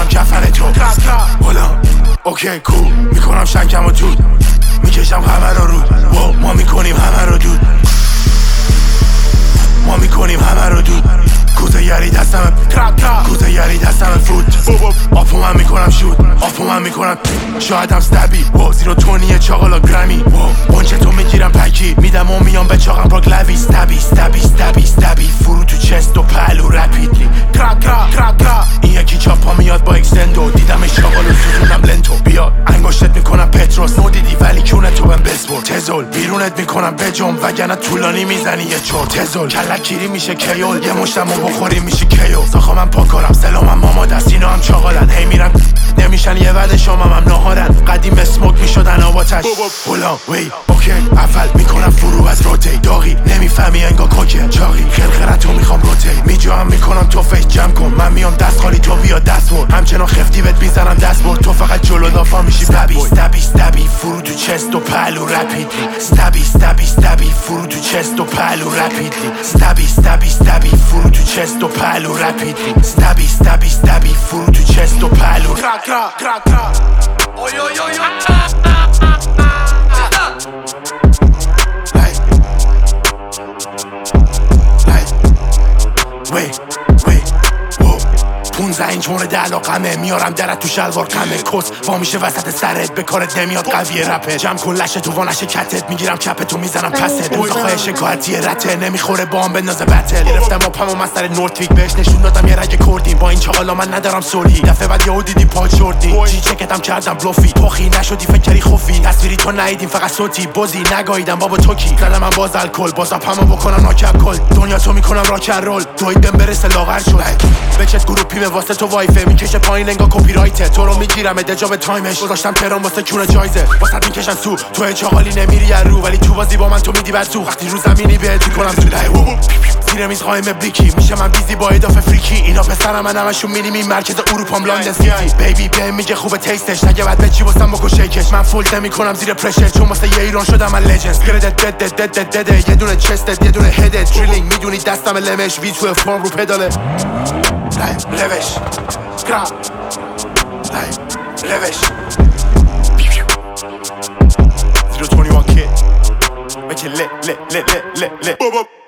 میکنم کفن تو بلند اوکی کول میکنم شنکم و دود میکشم همه رو رود ما میکنیم همه رو دود ما میکنیم همه رو دود کوزه یری دستم کوزه یری دستم فوت آپو من میکنم شود آپو من میکنم شایدم ستبی زیرو تونیه چاقالا گرمی بانچه تو میگیرم پکی میدم و میام به چاقم راک لوی ستبی فرو تو چست و پلو رپیدلی این یکی چاپا میاد با اکسندو دیدمش چاقالو سوزوندم لنتو بیا انگشتت میکنم پتروس نودیدی ولی کونه تو بهم بسپر تزول بیرونت میکنم بجم وگرنه طولانی میزنی یه چور تزول کلک گیری میشه کیول یه مشتمو بخوری میشه کیو ساخا من پاکارم سلامم ماما دست اینا هم چاقالن هی میرن نمیشن یه وعده شامم هم نهارن قدیم اسموک میشدن آباتش بلان وی اوکی اول میکنم فرو از روتی داغی نمیفهمی انگا کوکه چاقی خرخرتو میخوام روتی میجام میکنم تو فیس جمع کن من میام دست خالی تو بیا دست برد همچنان خفتی بهت میزنم دست برد تو فقط جلو دافا میشی ستبی فرو تو چست و پلو رپیدلی ستبی فرو تو چست و پلو رپیدلی ستبی فرو تو چست و پلو رپیدلی ستبی فرو تو چست و پلو Wait 15 اینچ مورد علاقمه میارم درت تو شلوار کمه کس وا میشه وسط سرت به کارت نمیاد قوی رپه جمع کن لشه تو وانش کتت میگیرم کپتو میزنم پست اوزاخای شکایتی رته نمیخوره با هم بندازه بتل گرفتم آپم و مستر نورتویک بهش نشون دادم یه رگ کردیم با این چاقالا من ندارم سولی دفعه بعد یهو دیدی پاچ شوردی جی چکتم کردم بلوفی پخی نشدی فکر کردی خوفی تصویری تو ندیدیم فقط صوتی بازی نگاییدم بابا توکی زدم من باز الکل باز آپمو بکنم ناکپ کل دنیا تو میکنم راک رول دوید بهم برسه لاغر شد بچت گروپی به واسه تو وایفه میکشه پایین انگا کپی رایته تو رو میگیرم دجاب تایمش گذاشتم تهران واسه کونه جایزه واسط میکشن سو تو چاقالی نمیری رو ولی تو بازی با من تو میدی بر تو وقتی رو زمینی بهت میکنم تو زیر میز قایم بلیکی میشه من بیزی با اضافه فریکی اینا پسرم من همشون مینیمی مرکز اروپام لندن سیتی بیبی بهم میگه خوبه تیستش نگه بعد به چی واسم بکن شیکش من فولد نمیکنم زیر پرشر چون واسه یه ایران شدم من لجند گردت یه دونه چستت یه دونه هدت درینگ میدونی دستم لمش وی تو فرم رو پداله لوش گرام لوش 021 kid make it lit